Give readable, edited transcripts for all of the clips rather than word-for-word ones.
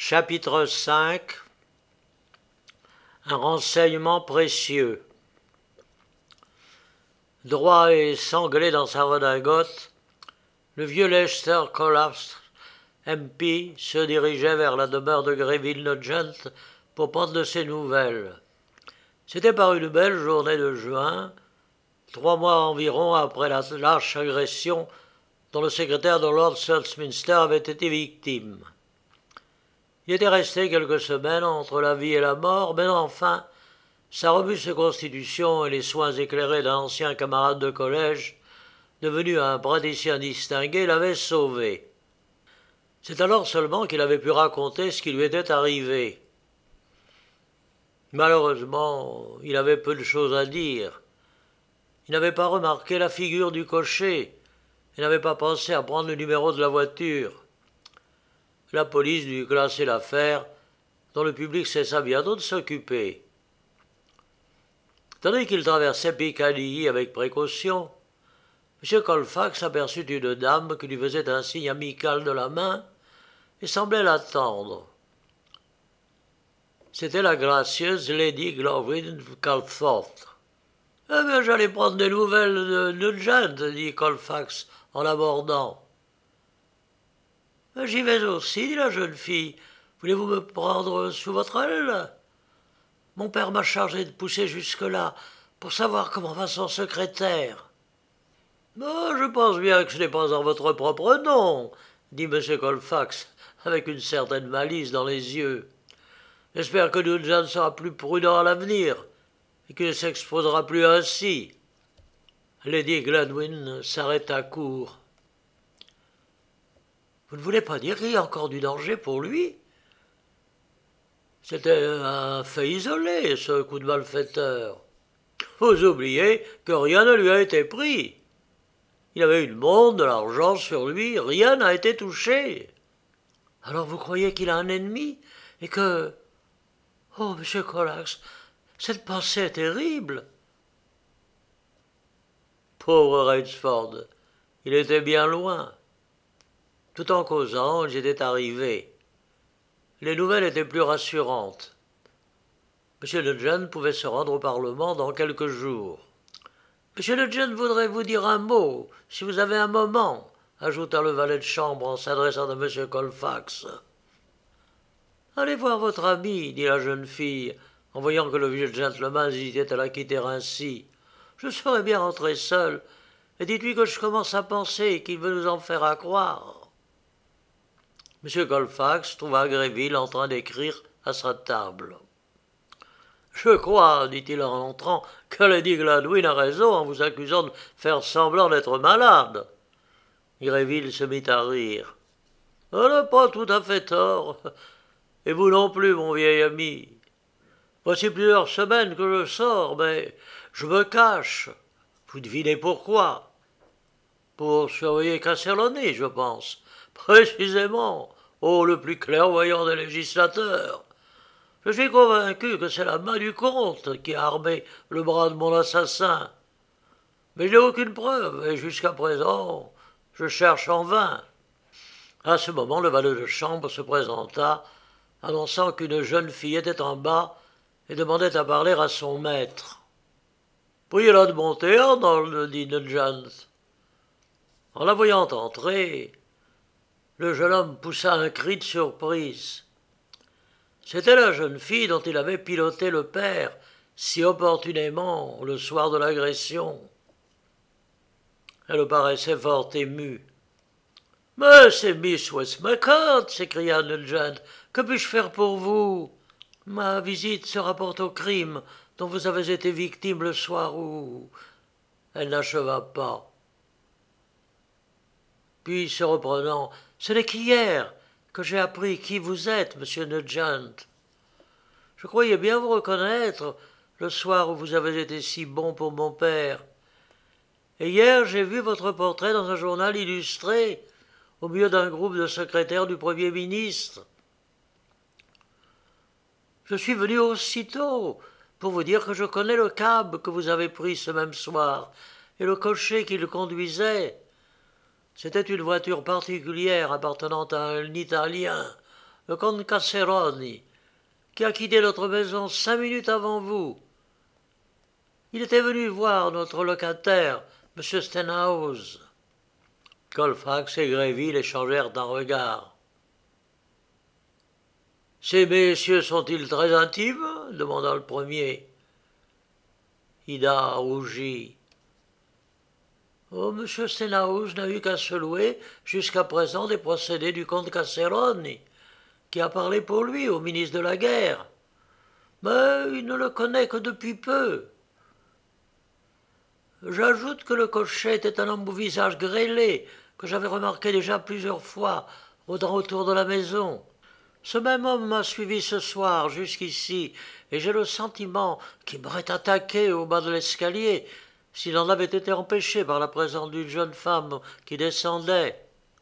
Chapitre 5. Un renseignement précieux. Droit et sanglé dans sa redingote, le vieux Lester Collas, MP, se dirigeait vers la demeure de Greville-Nugent pour prendre de ses nouvelles. C'était par une belle journée de juin, 3 mois environ après la lâche agression dont le secrétaire de Lord Southminster avait été victime. Il était resté quelques semaines entre la vie et la mort, mais enfin, sa robuste constitution et les soins éclairés d'un ancien camarade de collège, devenu un praticien distingué, l'avaient sauvé. C'est alors seulement qu'il avait pu raconter ce qui lui était arrivé. Malheureusement, il avait peu de choses à dire. Il n'avait pas remarqué la figure du cocher et n'avait pas pensé à prendre le numéro de la voiture. La police dut classer l'affaire, dont le public cessa bientôt de s'occuper. Tandis qu'il traversait Piccadilly avec précaution, M. Colfax aperçut une dame qui lui faisait un signe amical de la main et semblait l'attendre. C'était la gracieuse Lady Glorvin Calthorpe. « Eh bien, j'allais prendre des nouvelles de Nugent, dit Colfax en l'abordant. « J'y vais aussi, dit la jeune fille. Voulez-vous me prendre sous votre aile? Mon père m'a chargé de pousser jusque-là pour savoir comment va son secrétaire. »« Oh, je pense bien que ce n'est pas en votre propre nom, dit M. Colfax, avec une certaine malice dans les yeux. J'espère que Nugent sera plus prudent à l'avenir et qu'il ne s'exposera plus ainsi. » Lady Gladwin s'arrêta court. « Vous ne voulez pas dire qu'il y a encore du danger pour lui? C'était un fait isolé, ce coup de malfaiteur. Vous oubliez que rien ne lui a été pris. Il avait une montre, de l'argent sur lui, rien n'a été touché. Alors vous croyez qu'il a un ennemi et que... Oh, monsieur Colfax, cette pensée est terrible. » Pauvre Rainsford, il était bien loin. Tout en causant, ils étaient arrivés. Les nouvelles étaient plus rassurantes. M. Nugent pouvait se rendre au Parlement dans quelques jours. « M. Nugent voudrait vous dire un mot, si vous avez un moment, » ajouta le valet de chambre en s'adressant à M. Colfax. « Allez voir votre ami, » dit la jeune fille, en voyant que le vieux gentleman hésitait à la quitter ainsi. « Je serai bien rentré seul, et dites-lui que je commence à penser qu'il veut nous en faire accroire. » M. Colfax trouva Greville en train d'écrire à sa table. « Je crois, dit-il en entrant, que Lady Gladwin a raison en vous accusant de faire semblant d'être malade. » Greville se mit à rire. « Elle n'a pas tout à fait tort, et vous non plus, mon vieil ami. Voici plusieurs semaines que je sors, mais je me cache. Vous devinez pourquoi? Pour surveiller Casselloni, je pense. Précisément. Oh, le plus clairvoyant des législateurs. Je suis convaincu que c'est la main du comte qui a armé le bras de mon assassin. Mais je n'ai aucune preuve, et jusqu'à présent, je cherche en vain. » À ce moment, le valet de chambre se présenta, annonçant qu'une jeune fille était en bas et demandait à parler à son maître. « Priez-la de monter, Arnold, dit Nugent. En la voyant entrer, le jeune homme poussa un cri de surprise. C'était la jeune fille dont il avait piloté le père si opportunément le soir de l'agression. Elle paraissait fort émue. « Mais c'est Miss Westmacott !» s'écria Nugent. « Que puis-je faire pour vous? »« Ma visite se rapporte au crime dont vous avez été victime le soir où... » Elle n'acheva pas. Puis, se reprenant, « Ce n'est qu'hier que j'ai appris qui vous êtes, monsieur Nugent. Je croyais bien vous reconnaître le soir où vous avez été si bon pour mon père. Et hier, j'ai vu votre portrait dans un journal illustré, au milieu d'un groupe de secrétaires du Premier ministre. Je suis venu aussitôt pour vous dire que je connais le cab que vous avez pris ce même soir et le cocher qui le conduisait. C'était une voiture particulière appartenant à un Italien, le comte Casseroni, qui a quitté notre maison 5 minutes avant vous. Il était venu voir notre locataire, M. Stenhouse. Colfax et Gréville échangèrent un regard. « Ces messieurs sont-ils très intimes ?» demanda le premier. Ida rougit. « Oh, M. Stenhouse n'a eu qu'à se louer jusqu'à présent des procédés du comte Casseroni, qui a parlé pour lui au ministre de la Guerre. Mais il ne le connaît que depuis peu. J'ajoute que le cocher était un homme au visage grêlé, que j'avais remarqué déjà plusieurs fois rôdant autour de la maison. Ce même homme m'a suivi ce soir jusqu'ici, et j'ai le sentiment qu'il m'aurait attaqué au bas de l'escalier s'il en avait été empêché par la présence d'une jeune femme qui descendait.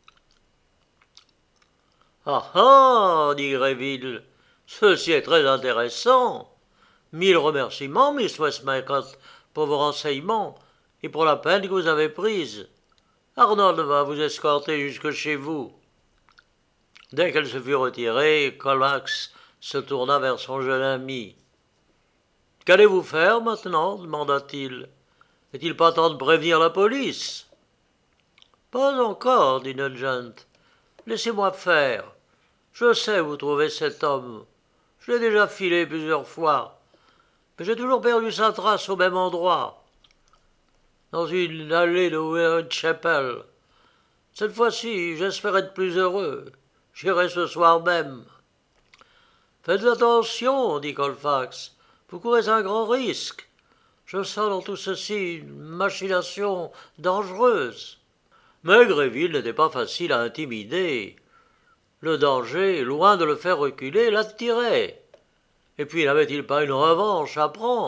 « Ah ah !» dit Gréville, « ceci est très intéressant. 1000 remerciements, Miss Westmacott, pour vos renseignements et pour la peine que vous avez prise. Arnold va vous escorter jusque chez vous. » Dès qu'elle se fut retirée, Colfax se tourna vers son jeune ami. « Qu'allez-vous faire maintenant » demanda-t-il. « N'est-il pas temps de prévenir la police ?»« Pas encore, dit Nugent. Laissez-moi faire. Je sais où trouver cet homme. Je l'ai déjà filé plusieurs fois, mais j'ai toujours perdu sa trace au même endroit, dans une allée de Whitechapel. Cette fois-ci, j'espère être plus heureux. J'irai ce soir même. »« Faites attention, dit Colfax. Vous courez un grand risque. Je sens dans tout ceci une machination dangereuse. » Mais Gréville n'était pas facile à intimider. Le danger, loin de le faire reculer, l'attirait. Et puis n'avait-il pas une revanche à prendre ?